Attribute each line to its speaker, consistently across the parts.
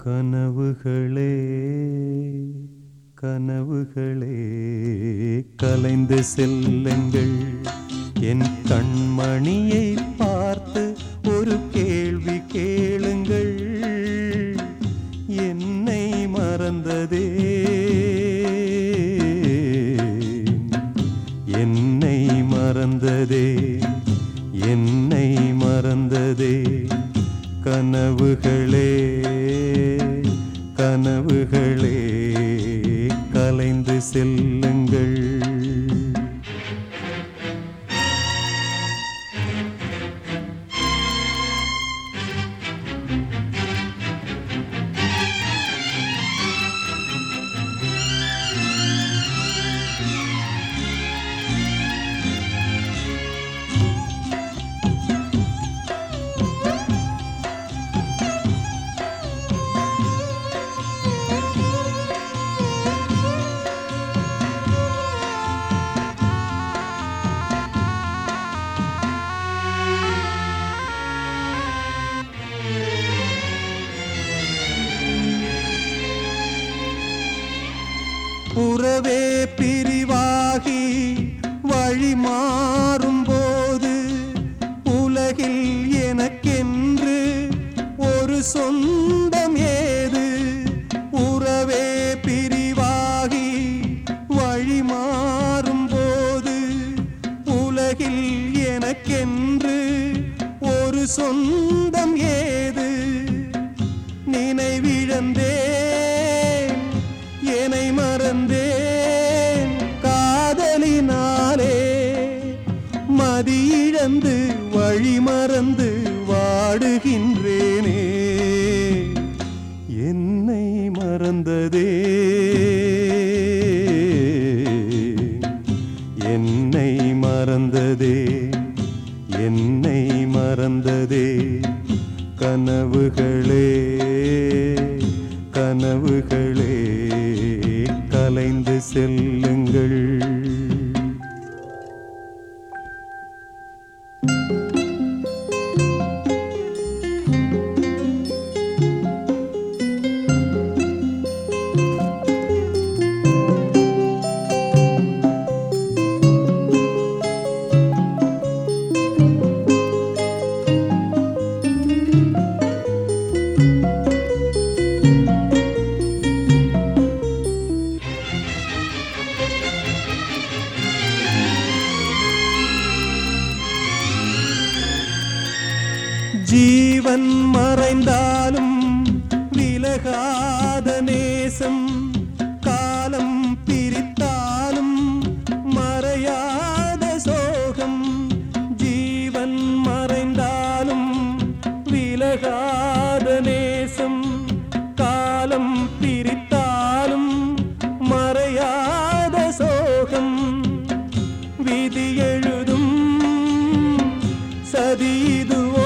Speaker 1: கனவுகளே கனவுகளே கலைந்து செல்லுங்கள். என் கண்மணியை பார்த்து ஒரு கேள்வி கேளுங்கள். என்னை மறந்ததே என்னை மறந்ததே என்னை மறந்ததே. கனவுகளே கனவுகளே கலைந்து செல்லுங்கள். உறவே பிரிவாகி வழி மாறும்போது உலகில் எனக்கென்று ஒரு சொந்தம் ஏது? உறவே பிரிவாகி வழி மாறும்போது உலகில் எனக்கென்று ஒரு சொந்தம் ஏது? நினைவிழந்தேன் என்னை மறந்தேன் காதலினாலே. மதியிழந்து வழி மறந்து வாடுகின்றேனே. என்னை மறந்ததே என்னை மறந்ததே என்னை மறந்ததே. கனவுகளே கனவுகளே கலைந்து செல்லுங்கள். ஜீவன் மறைந்தாலும் விலகாத நேசம், காலம் பிரித்தாலும் மறையாத சோகம். ஜீவன் மறைந்தாலும் விலகாத நேசம், காலம் பிரித்தாலும் மறையாத சோகம். விதி எழுதும் சதிதுவோ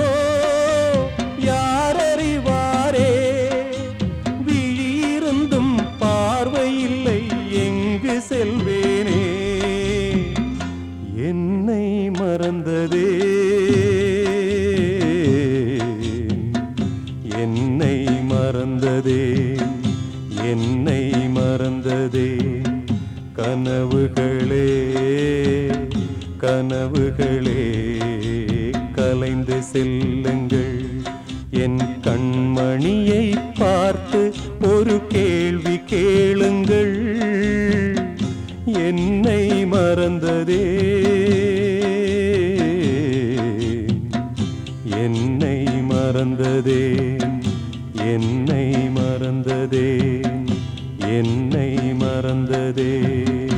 Speaker 1: செல்வேனே. என்னை மறந்ததே என்னை மறந்ததே என்னை மறந்ததே. கனவுகளே கனவுகளே கலைந்து செல்லுங்கள். என் கண்மணியை பார்த்து ஒரு கேள்வி கேளுங்கள். என்னை மறந்ததே என்னை மறந்ததே என்னை மறந்ததே என்னை மறந்ததே.